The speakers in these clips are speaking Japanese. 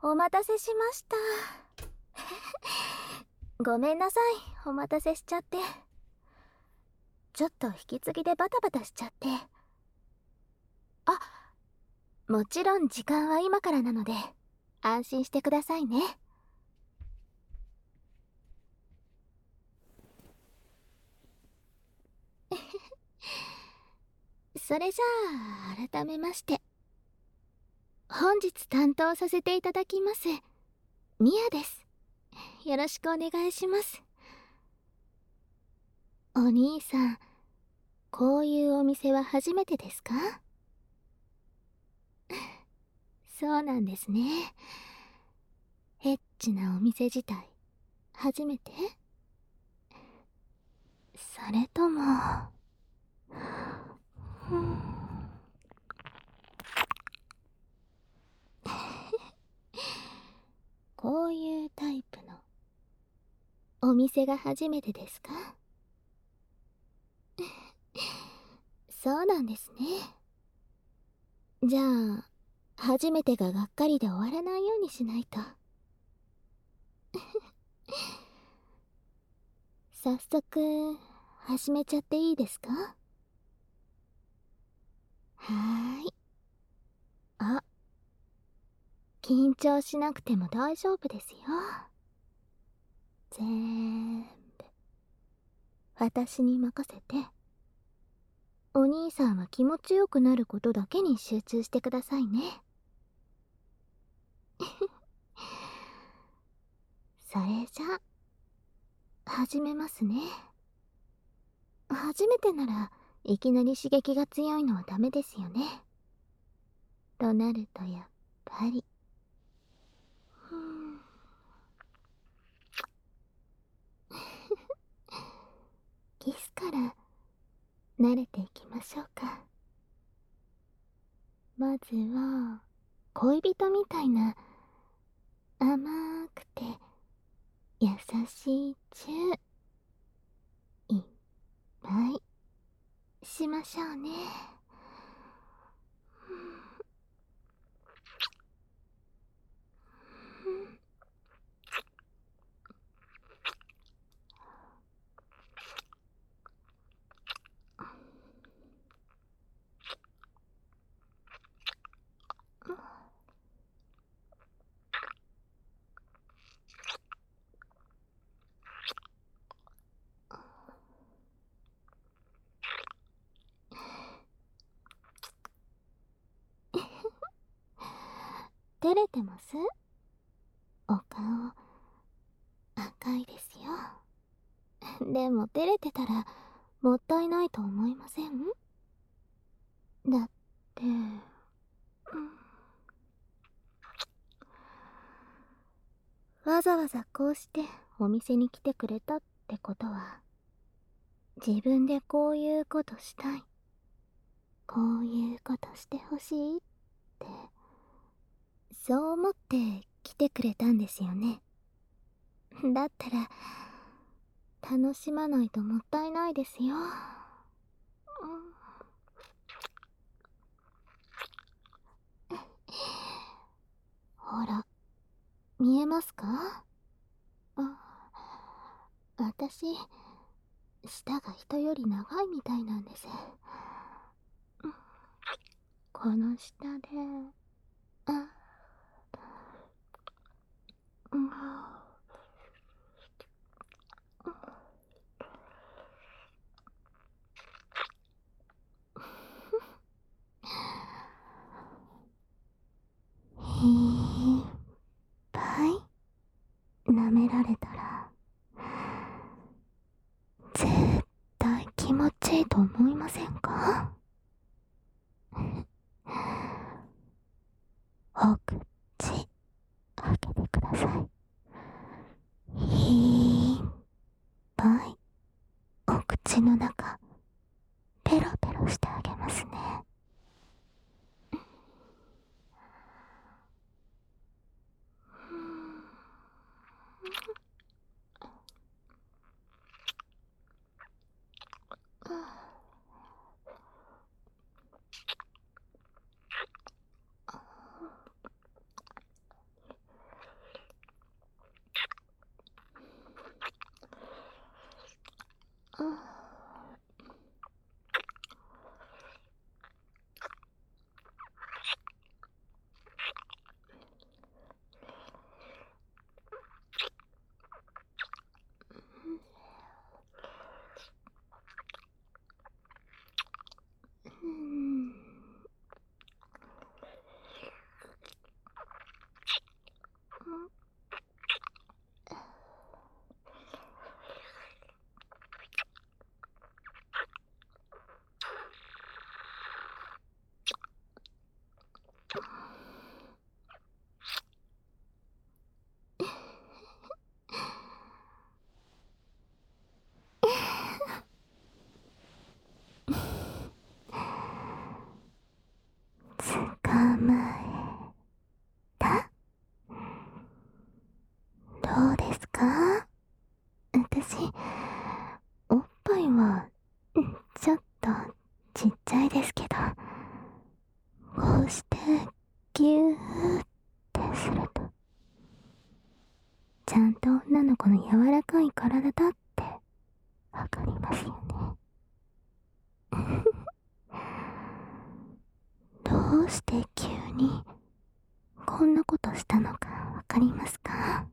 お待たせしました。ごめんなさい、お待たせしちゃって。ちょっと引き継ぎでバタバタしちゃって。あ、もちろん時間は今からなので、安心してくださいね。それじゃあ、改めまして。本日担当させていただきます、ミヤです。よろしくお願いします。お兄さん、こういうお店は初めてですか？そうなんですね。エッチなお店自体、初めて？それとも、こういうタイプのお店が初めてですか？そうなんですね。じゃあ、初めてががっかりで終わらないようにしないと。早速、始めちゃっていいですか？はーい。あ、緊張しなくても大丈夫ですよ。全部、私に任せて。お兄さんは気持ちよくなることだけに集中してくださいね。それじゃ、始めますね。初めてならいきなり刺激が強いのはダメですよね。となるとやっぱり、キスから慣れていきましょうか。まずは恋人みたいな甘くて優しいチューいっぱいしましょうね。照れてます？お顔赤いですよ。でも照れてたらもったいないと思いません？だって、わざわざこうしてお店に来てくれたってことは、自分でこういうことしたい、こういうことしてほしいって、そう思って来てくれたんですよね。だったら楽しまないともったいないですよ。ほら、見えますか？私、舌が人より長いみたいなんです。この下で、あ、うん、いっぱい舐められたら絶対気持ちいいと思いませんか？お口開けてください。いっぱいお口の中ペロペロしてあげますね。 えた？どうですか？私、おっぱいは、ちょっとちっちゃいですけど、こうしてギューってすると、ちゃんと女の子の柔らかい体だってわかりますよね。どうして急にこんなことしたのかわかりますか？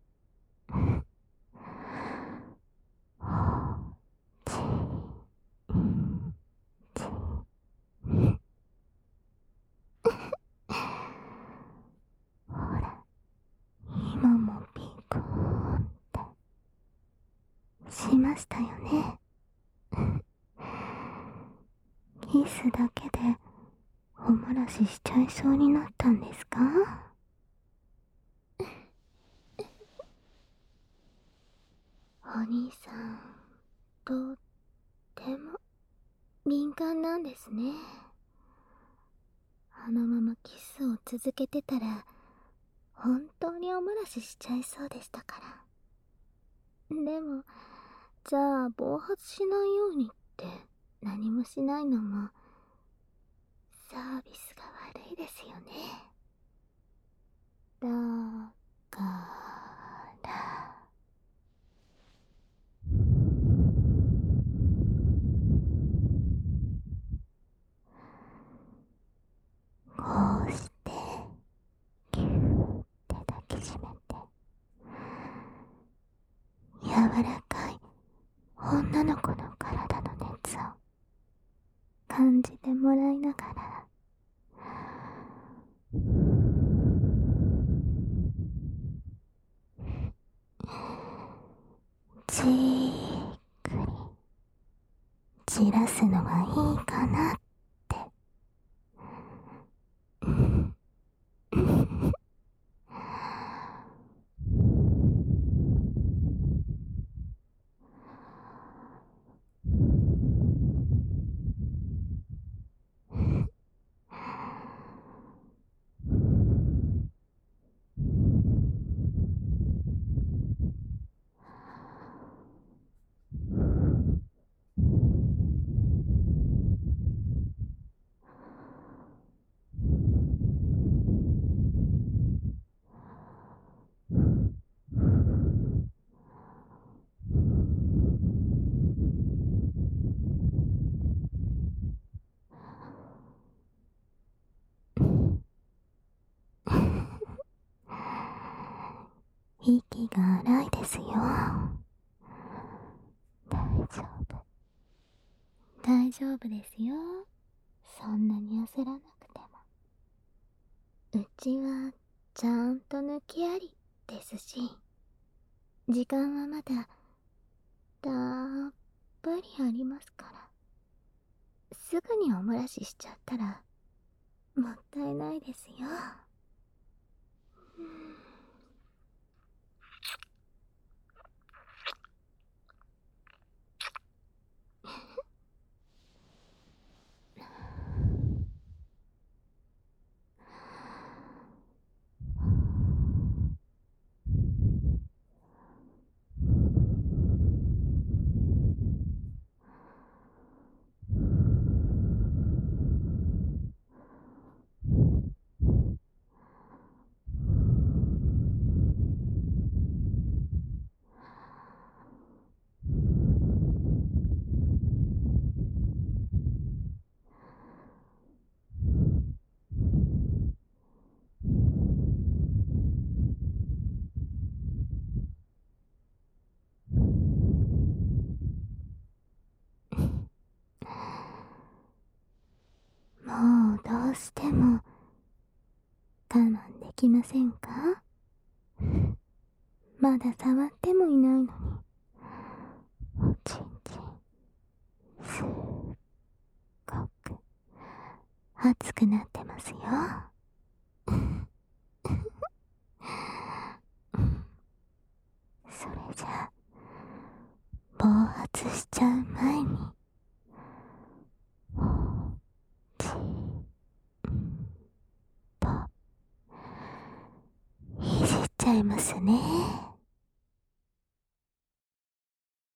ちちほら、今もピクーンってしましたよね。キスだけでおもらししちゃいそうになったんですか？お兄さん、とっても敏感なんですね。あのままキスを続けてたら本当におもらししちゃいそうでしたから。でも、じゃあ暴発しないようにって何もしないのもサービスが悪いですよね。だからこうしてギューって抱きしめて、柔らかい女の子の体の熱を感じてもらいながら、じーっくりじらすのがいいかなって。息が荒いですよ。大丈夫。大丈夫ですよ。そんなに焦らなくても。うちはちゃんと抜きありですし、時間はまだたっぷりありますから。すぐにお漏らししちゃったらもったいないですよ。もうどうしても我慢できませんか？まだ触ってもいないのに、おちんちんすっごく熱くなってますよ。それじゃ暴発しちゃう前に、おちんちゃいますね。